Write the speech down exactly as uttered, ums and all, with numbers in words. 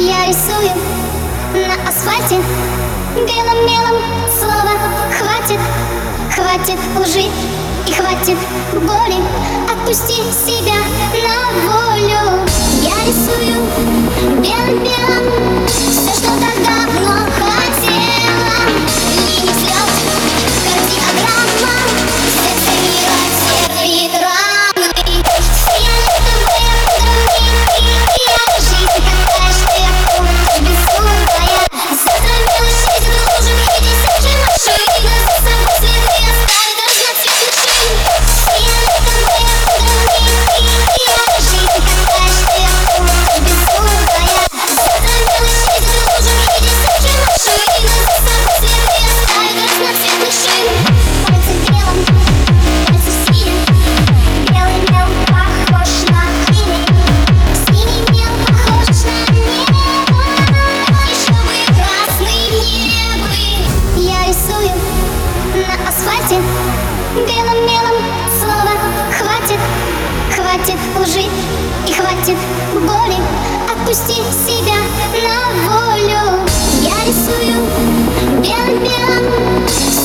Я рисую на асфальте белым мелом слова. Хватит, хватит лжи и хватит боли. Отпусти себя на волю. Я рисую белым-белым все, что так давно хотела. Линии слез, кардиограмма, сердце мира терпит раны. Фиолетовые дымки, я жизнь такая, что я помню безумная. Завтра мелочь едет в лужу, и десятки машин за собой следы оставит разноцветных шин. Фиолетовые дымки, я жизнь такая, что я помню безумная. Завтра мелочь едет в лужу, и десятки машин за собой следы оставит разноцветных шин. Пальцы белым, пальцы синим, белый мел похож на синий, синий мел похож на небо, и чтобы красный небо. Я рисую на асфальте белым мелом слова. Хватит, хватит лжи и хватит боли. Отпусти себя на волю. Я рисую белым-белым